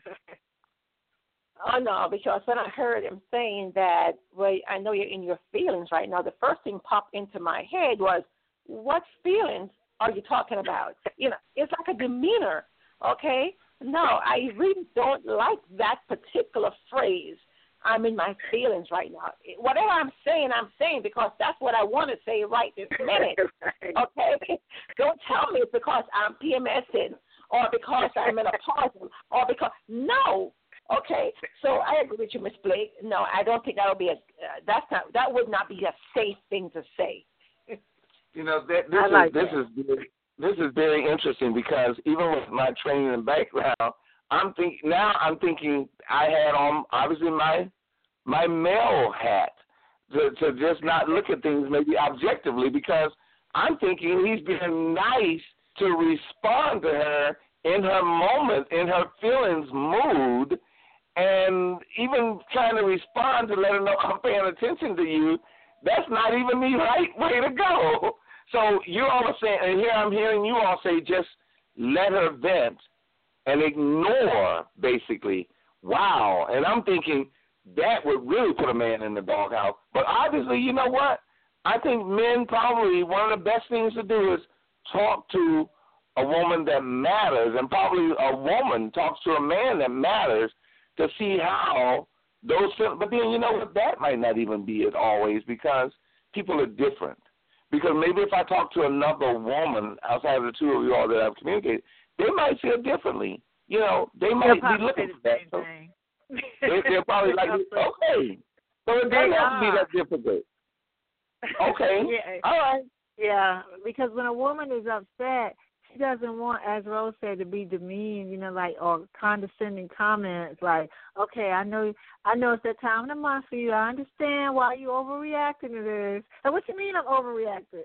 S1: Oh no, because when I heard him saying that, well, I know you're in your feelings right now, the first thing popped into my head was, what feelings are you talking about? It's like a demeanor. Okay. No, I really don't like that particular phrase. I'm in my feelings right now. Whatever I'm saying because that's what I want to say right this minute.
S4: Right.
S1: Okay? Don't tell me it's because I'm PMSing or because I'm in a pause or because, no. Okay? So I agree with you, Ms. Blake. No, I don't think that would be that would not be a safe thing to say.
S3: This is very interesting, because even with my training and background, I'm thinking I had on obviously my male hat to just not look at things maybe objectively, because I'm thinking he's being nice to respond to her in her moment, in her feelings mood, and even trying to respond to let her know I'm paying attention to you. That's not even the right way to go. So you all are saying, and here I'm hearing you all say, just let her vent and ignore, basically. Wow. And I'm thinking that would really put a man in the doghouse. But obviously, you know what? I think men probably, one of the best things to do is talk to a woman that matters, and probably a woman talks to a man that matters to see how those feel. But then, you know what? That might not even be it always, because people are different. Because maybe if I talk to another woman outside of the two of you all that I've communicated, they might feel differently. They might be looking for that. So they're probably like, okay. So it doesn't have to be that difficult. Okay.
S4: Yeah.
S3: All right.
S4: Yeah, because when a woman is upset, she doesn't want, as Rose said, to be demeaned, like, or condescending comments like, okay, I know it's that time of the month for you. I understand why you overreacting to this. And what you mean I'm overreacting?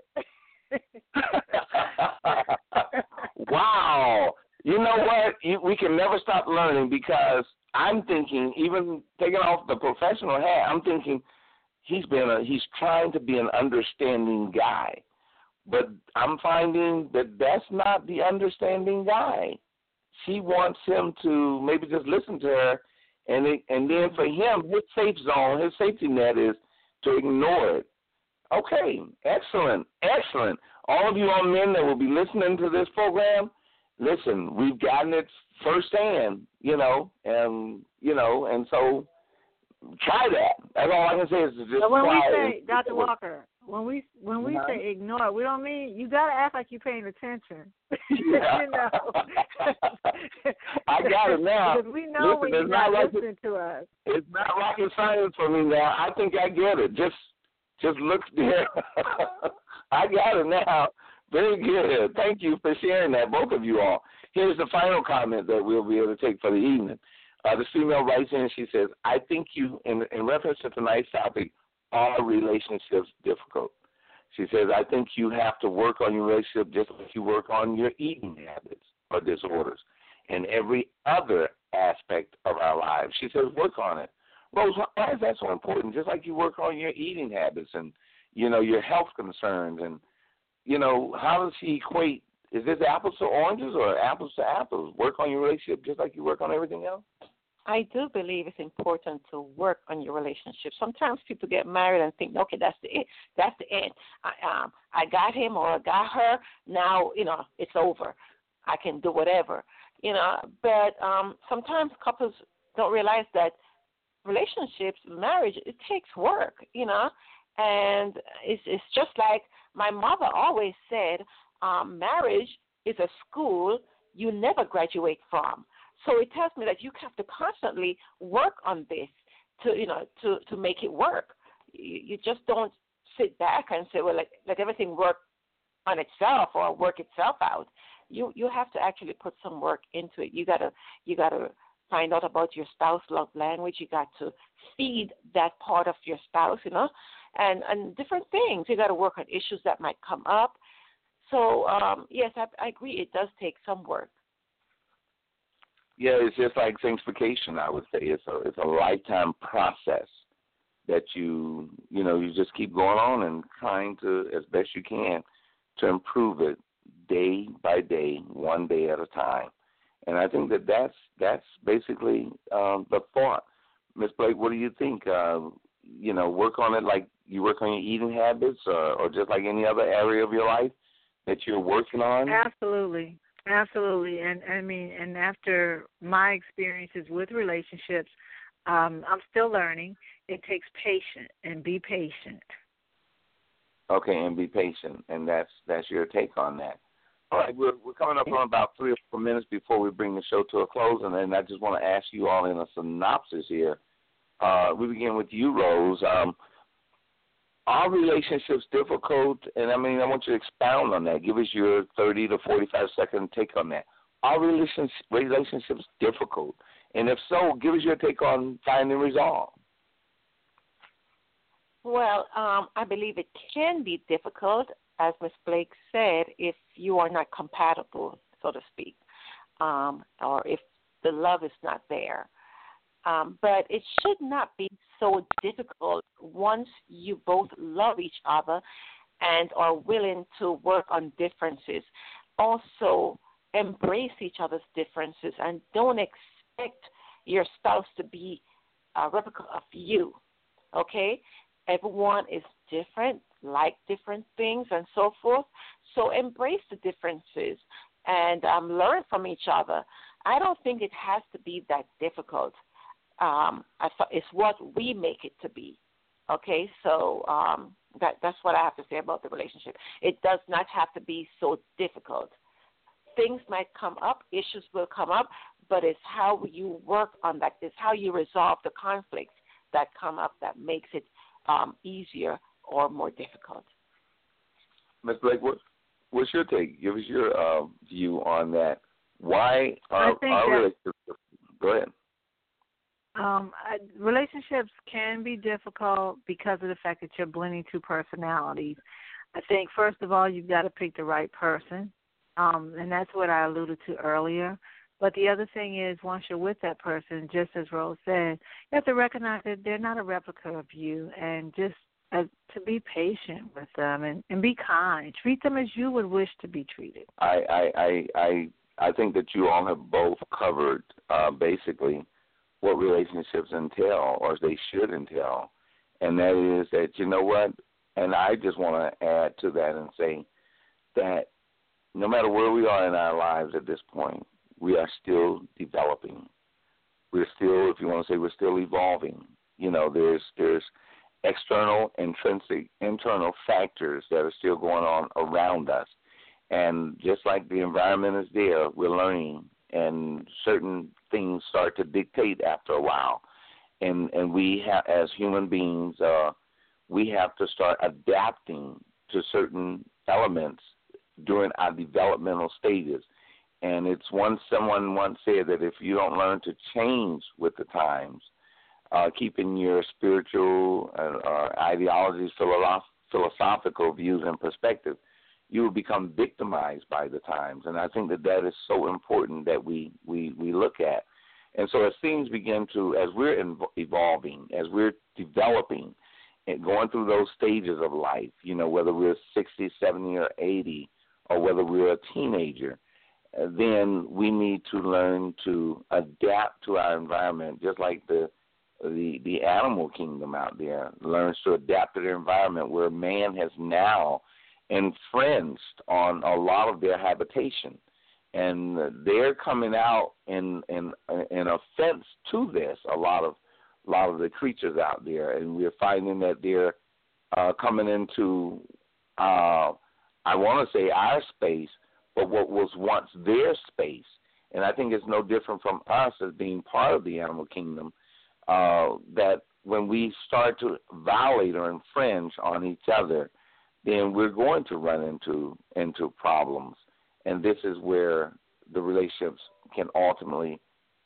S3: Wow. You know what? We can never stop learning, because I'm thinking, even taking off the professional hat, I'm thinking he's trying to be an understanding guy. But I'm finding that that's not the understanding guy. She wants him to maybe just listen to her, and then for him, his safe zone, his safety net is to ignore it. Okay, excellent. All of you on men that will be listening to this program, listen, we've gotten it firsthand, and so try that. That's all I can say is to just
S4: when
S3: try
S4: we
S3: it.
S4: say, Dr. Walker, when we say ignore, we don't mean you got to act like you're paying attention.
S3: Yeah. I got it now.
S4: Because we know when you're not listening to us.
S3: It's not rocket science for me now. I think I get it. Just look there. I got it now. Very good. Thank you for sharing that, both of you all. Here's the final comment that we'll be able to take for the evening. The female writes in, she says, I think you, in reference to tonight's topic, are relationships difficult? She says, I think you have to work on your relationship just like you work on your eating habits or disorders and every other aspect of our lives. She says, work on it. Rose, why is that so important? Just like you work on your eating habits and, your health concerns and, how does she equate? Is this apples to oranges or apples to apples? Work on your relationship just like you work on everything else?
S1: I do believe it's important to work on your relationship. Sometimes people get married and think, okay, that's the it. That's the end. I got him or I got her. Now, it's over. I can do whatever. But sometimes couples don't realize that relationships, marriage, it takes work, and it's just like my mother always said, marriage is a school you never graduate from. So it tells me that you have to constantly work on this to make it work. You just don't sit back and say, well, let everything work on itself or work itself out. You have to actually put some work into it. You gotta find out about your spouse love language. You got to feed that part of your spouse, and different things. You got to work on issues that might come up. So yes, I agree. It does take some work.
S3: Yeah, it's just like sanctification, I would say. It's a lifetime process that you just keep going on and trying to, as best you can, to improve it day by day, one day at a time. And I think that's basically the thought. Ms. Blake, what do you think? Work on it like you work on your eating habits or just like any other area of your life that you're working on?
S4: Absolutely. And after my experiences with relationships, I'm still learning. It takes patience, and be patient.
S3: Okay, and be patient, and that's your take on that. All right, we're coming up on about 3 or 4 minutes before we bring the show to a close, and then I just want to ask you all in a synopsis here. We begin with you, Rose. Are relationships difficult? And I want you to expound on that. Give us your 30 to 45-second take on that. Are relationships difficult? And if so, give us your take on finding resolve.
S1: Well, I believe it can be difficult, as Ms. Blake said, if you are not compatible, so to speak, or if the love is not there. But it should not be so difficult once you both love each other and are willing to work on differences. Also, embrace each other's differences and don't expect your spouse to be a replica of you, okay? Everyone is different, like different things and so forth. So embrace the differences and learn from each other. I don't think it has to be that difficult. It's what we make it to be. Okay, so that's what I have to say about the relationship. It does not have to be so difficult. Things might come up, issues will come up, but it's how you work on that. It's how you resolve the conflicts that come up that makes it easier or more difficult.
S3: Ms. Blakewood? what's your take? Give us your view on that. Why are relationships? Go ahead.
S4: Relationships can be difficult because of the fact that you're blending two personalities. I think, first of all, you've got to pick the right person, and that's what I alluded to earlier. But the other thing is, once you're with that person, just as Rose said, you have to recognize that they're not a replica of you, and just to be patient with them and be kind. Treat them as you would wish to be treated.
S3: I think that you all have both covered basically what relationships entail, or they should entail, and that is that, you know what, and I just want to add to that and say that no matter where we are in our lives at this point, we are still developing. We're still, if you want to say, we're still evolving. You know, there's external, intrinsic, internal factors that are still going on around us. And just like the environment is there, we're learning, and certain things start to dictate after a while. And we have, as human beings, we have to start adapting to certain elements during our developmental stages. And it's someone once said that if you don't learn to change with the times, keeping your spiritual ideologies, philosophical views and perspective, you will become victimized by the times. And I think that is so important that we look at. And so as things begin to, as we're evolving, as we're developing and going through those stages of life, you know, whether we're 60, 70, or 80, or whether we're a teenager, then we need to learn to adapt to our environment, just like the animal kingdom out there learns to adapt to their environment, where man has now infringed on a lot of their habitation, and they're coming out in offense to this. A lot of the creatures out there, and we're finding that they're coming into I want to say our space, but what was once their space. And I think it's no different from us as being part of the animal kingdom, that when we start to violate or infringe on each other, then we're going to run into problems. And this is where the relationships can ultimately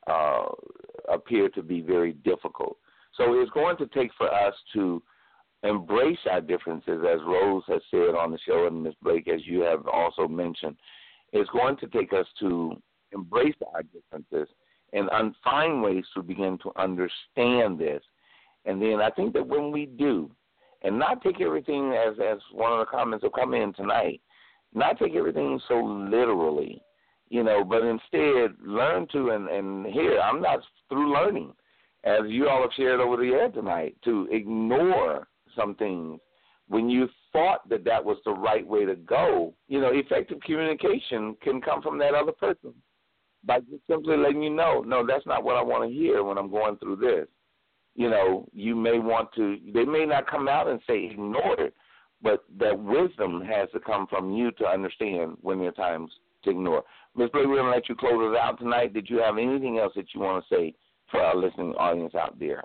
S3: appear to be very difficult. So it's going to take for us to embrace our differences, as Rose has said on the show, and Ms. Blake, as you have also mentioned. It's going to take us to embrace our differences and find ways to begin to understand this. And then I think that when we do, and not take everything as one of the comments that come in tonight, not take everything so literally, you know, but instead learn to, and here, I'm not through learning, as you all have shared over the air tonight, to ignore some things when you thought that was the right way to go. You know, effective communication can come from that other person by just simply letting you know, no, that's not what I want to hear when I'm going through this. You know, you may want to, they may not come out and say ignore it, but that wisdom has to come from you to understand when there are times to ignore. Ms. Blake, we're going to let you close it out tonight. Did you have anything else that you want to say for our listening audience out there?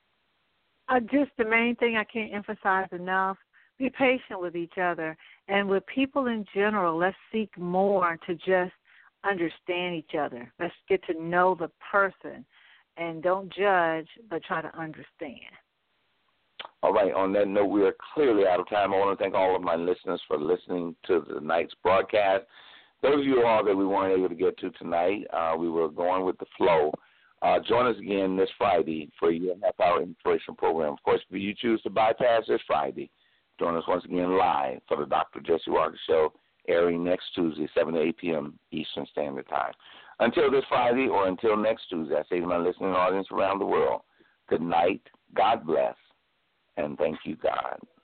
S4: Just the main thing I can't emphasize enough, be patient with each other. And with people in general, let's seek more to just understand each other. Let's get to know the person, and don't judge, but try to understand.
S3: All right. On that note, we are clearly out of time. I want to thank all of my listeners for listening to tonight's broadcast. Those of you all that we weren't able to get to tonight, we were going with the flow. Join us again this Friday for your half-hour inspiration program. Of course, if you choose to bypass this Friday, join us once again live for the Dr. Jesse Walker Show, airing next Tuesday, 7 to 8 p.m. Eastern Standard Time. Until this Friday or until next Tuesday, I say to my listening audience around the world, good night, God bless, and thank you, God.